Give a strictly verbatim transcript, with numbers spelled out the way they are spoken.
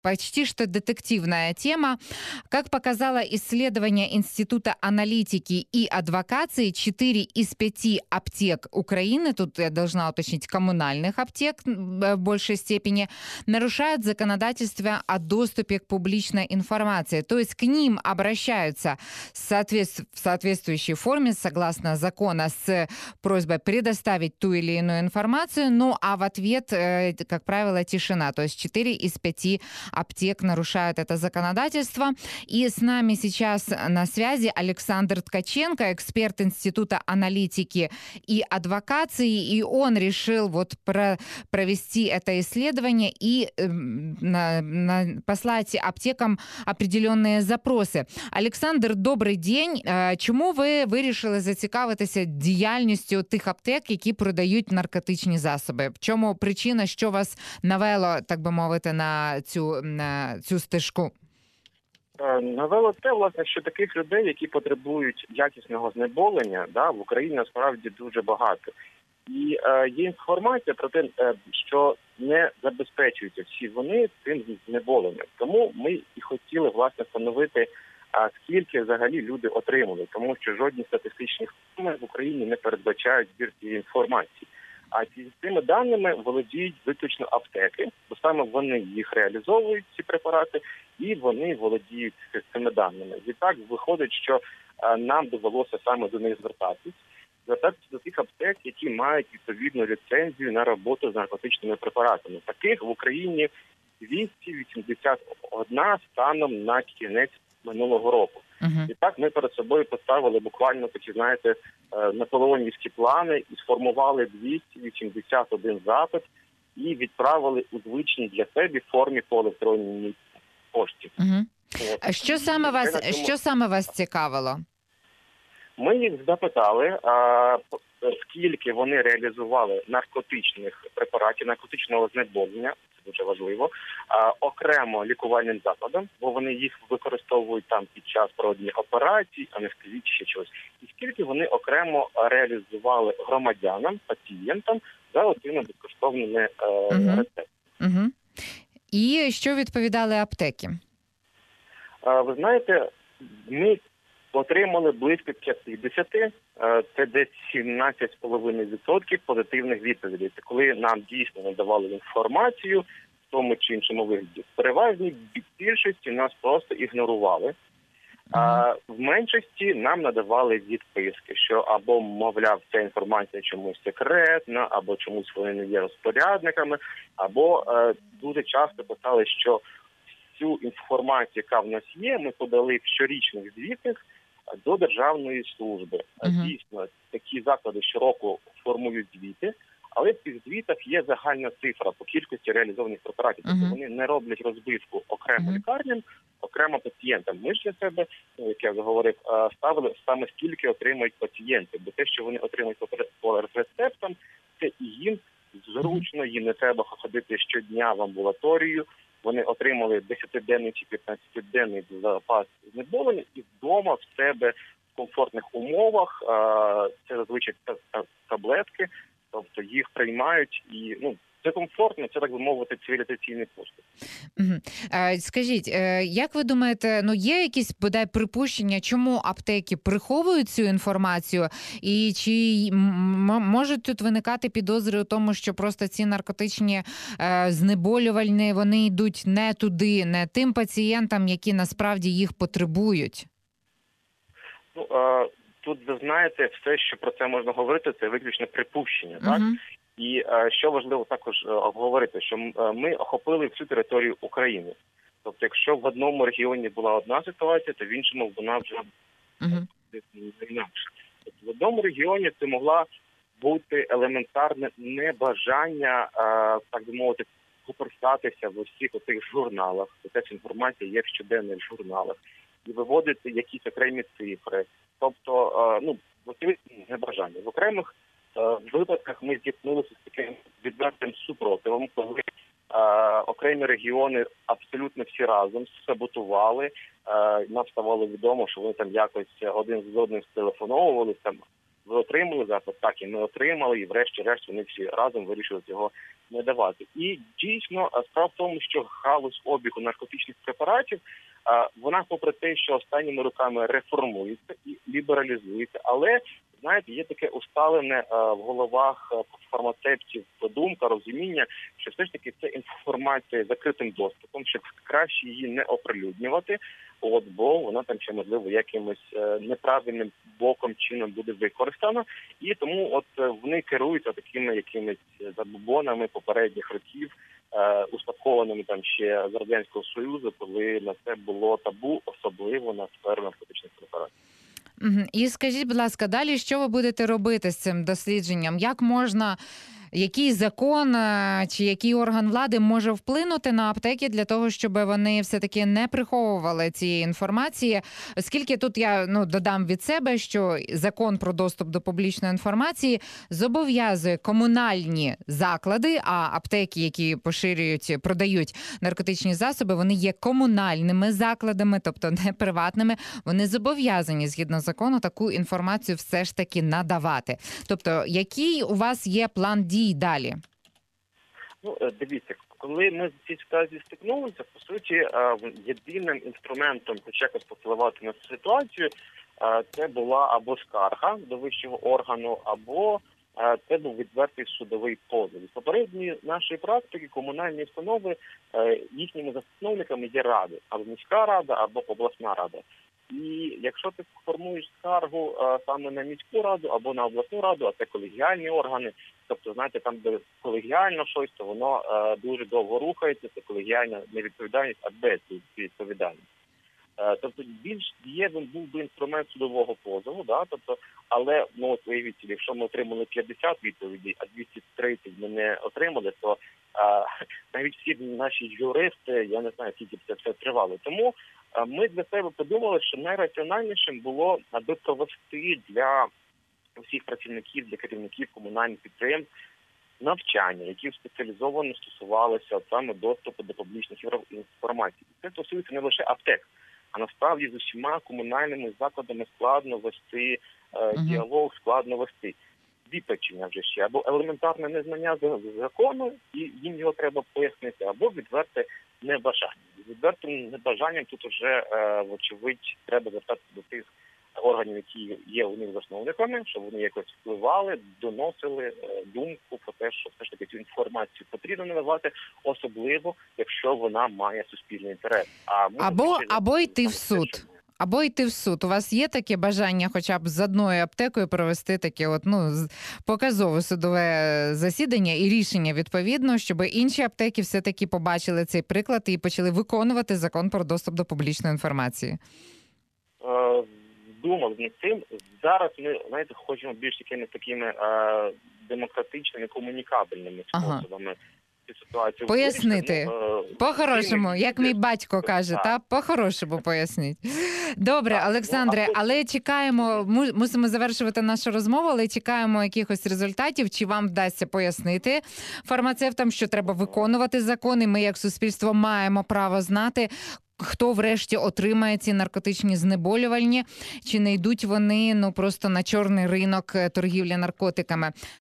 почти что детективная тема. Как показало исследование Института аналитики и адвокации, четыре из пяти аптек Украины, тут я должна уточнить, коммунальных аптек в большей степени, нарушают законодательство о доступе к публичной информации. То есть к ним обращаются в соответствующей форме, согласно закона, с просьбой предоставить ту или иную информацию, ну а в ответ, как правило, тишина. То есть четыре из пяти аптек нарушают это законодательство. И с нами сейчас на связи Александр Ткаченко, эксперт Института аналитики и адвокации, и он решил вот про провести это исследование и э, на, на, послать аптекам определенные запросы. Олександр, добрий день. Чому ви вирішили зацікавитися діяльністю тих аптек, які продають наркотичні засоби? В чому причина, що вас навело, так би мовити, на цю, на цю стежку? Навело те, власне, що таких людей, які потребують якісного знеболення, да, в Україні насправді дуже багато. І е, є інформація про те, е, що не забезпечуються всі вони цим знеболенням. Тому ми і хотіли, власне, встановити, а скільки взагалі люди отримали, тому що жодні статистичні дані в Україні не передбачають збір цієї інформації. А цими даними володіють виключно аптеки, бо саме вони їх реалізовують, ці препарати, і вони володіють цими даними. Відтак виходить, що а, нам довелося саме до них звертатись, звертатися до тих аптек, які мають відповідну ліцензію на роботу з наркотичними препаратами. Таких в Україні двісті вісімдесят один станом на кінець минулого року. Uh-huh. І так ми перед собою поставили буквально такі, знаєте, наполеонівські плани і сформували двісті вісімдесят один запит і відправили у звичній для себе формі по електронній пошті. Uh-huh. А що саме вас, цьому... що саме вас цікавило? Ми їх запитали, а, скільки вони реалізували наркотичних препаратів, наркотичного знеболення, це дуже важливо, а, окремо лікувальним закладам, бо вони їх використовують там під час проведення операцій, анестезії чи ще чогось. І скільки вони окремо реалізували громадянам, пацієнтам за отими безкоштовними е, uh-huh. рецептами. Uh-huh. І що відповідали аптеки? А, ви знаєте, ми отримали близько п'ятдесят, це десь сімнадцять цілих п'ять десятих відсотка позитивних відповідей. Це коли нам дійсно надавали інформацію в тому чи іншому вигляді. В переважній більшості нас просто ігнорували. А в меншості нам надавали відписки, що або, мовляв, ця інформація чомусь секретна, або чомусь вони не є розпорядниками, або е, дуже часто писали, що цю інформацію, яка в нас є, ми подали в щорічних звітах до Державної служби. Uh-huh. Дійсно, такі заклади щороку формують звіти, але в цих звітах є загальна цифра по кількості реалізованих препаратів. Тобто uh-huh. вони не роблять розбивку окремо uh-huh. лікарням, окремо пацієнтам. Ми ж для себе, як я вже говорив, ставили саме скільки отримують пацієнти. Бо те, що вони отримують по рецептам, це і їм зручно, їм не треба ходити щодня в амбулаторію. Вони отримали десятиденний чи п'ятнадцятиденний запас знеболення і вдома в себе в комфортних умовах, це зазвичай таблетки, тобто їх приймають і, ну, це комфортно, це, так би мовити, цивілізаційний поступ. Угу. Скажіть, як ви думаєте, ну є якісь, бодай, припущення, чому аптеки приховують цю інформацію? І чи м- можуть тут виникати підозри у тому, що просто ці наркотичні е, знеболювальні, вони йдуть не туди, не тим пацієнтам, які насправді їх потребують? Ну, е, тут, ви знаєте, все, що про це можна говорити, це виключно припущення, так? Угу. І е, що важливо також е, обговорити, що е, ми охопили всю територію України. Тобто, якщо в одному регіоні була одна ситуація, то в іншому вона вже uh-huh. інакша. Тобто, в одному регіоні це могла бути елементарне небажання, е, так би мовити, купорстатися в усіх отих журналах, бо ця інформація є в щоденних журналах, і виводити якісь окремі цифри. Тобто, е, ну, небажання. В окремих в випадках ми зіткнулися з таким відвертим супротивом, коли е, окремі регіони абсолютно всі разом саботували. Е, нам ставало відомо, що вони там якось один з одним стелефоновували, там ви отримали запит? Так, і ми отримали, і врешті-решт вони всі разом вирішили цього не давати. І дійсно, справа в тому, що галузь обігу наркотичних препаратів, вона, попри те, що останніми роками реформується і лібералізується, але, знаєте, є таке усталене в головах фармацевтів думка, розуміння, що все ж таки це інформація з закритим доступом, що краще її не оприлюднювати, от, бо вона там ще, можливо, якимось неправильним боком, чином буде використана. І тому от вони керуються такими якимись забобонами попередніх років, е, успадкованими там ще з Радянського Союзу, коли на це було табу, особливо на сферу наркотичних препаратів. І скажіть, будь ласка, далі що ви будете робити з цим дослідженням? Як можна, який закон чи який орган влади може вплинути на аптеки для того, щоб вони все-таки не приховували цієї інформації? Оскільки тут я ну, додам від себе, що закон про доступ до публічної інформації зобов'язує комунальні заклади, а аптеки, які поширюють, продають наркотичні засоби, вони є комунальними закладами, тобто не приватними, вони зобов'язані згідно закону таку інформацію все ж таки надавати. Тобто, який у вас є план дій далі? Ну, дивіться, коли ми з цією ситуацією стикнулися, по суті, єдиним інструментом, хоч якось попливати на цю ситуацію, це була або скарга до вищого органу, або це був відвертий судовий позов. З попередньої нашої практики комунальні установи, їхніми засновниками є ради, або міська рада, або обласна рада. І якщо ти формуєш скаргу а, саме на міську раду або на обласну раду, а це колегіальні органи, тобто, знаєте, там, де колегіально щось, то воно а, дуже довго рухається, це колегіальна невідповідальність, а безвідповідальність. Тобто більш дієвим був би інструмент судового позову, да? Тобто, але ну, от уявіть, якщо ми отримали п'ятдесят відповідей, а двісті тридцять ми не отримали, то а, навіть всі наші юристи, я не знаю, скільки б це все тривало. Тому а, ми для себе подумали, що найраціональнішим було, аби провести для всіх працівників, для керівників комунальних підприємств навчання, які спеціалізовано стосувалися саме доступу до публічних інформацій. Це стосується не лише аптек, а насправді з усіма комунальними закладами складно вести е, uh-huh. діалог, складно вести. Дві причини вже ще. Або елементарне незнання закону, і їм його треба пояснити, або відверте небажання. З відвертим небажанням тут вже, е, вочевидь, треба звертатися до тих органів, які є у них засновниками, щоб вони якось впливали, доносили е, думку про те, що все ж таки цю інформацію потрібно надавати, особливо, якщо вона має суспільний інтерес. А або, або йти в суд. Або йти в суд. У вас є таке бажання хоча б з одною аптекою провести таке от, ну, показове судове засідання і рішення відповідно, щоб інші аптеки все-таки побачили цей приклад і почали виконувати закон про доступ до публічної інформації? Е, думав над цим. Зараз ми, знаєте, хочемо більш якимись такими е, демократичними, комунікабельними способами. Ага. Ситуацію пояснити. Ну, по-хорошому, як мій батько каже, та по-хорошому поясніть. Добре, так, Олександре, ну, а але чекаємо, мусимо завершувати нашу розмову, але чекаємо якихось результатів, чи вам вдасться пояснити фармацевтам, що треба виконувати закони, ми як суспільство маємо право знати, хто врешті отримає ці наркотичні знеболювальні, чи не йдуть вони ну просто на чорний ринок торгівлі наркотиками.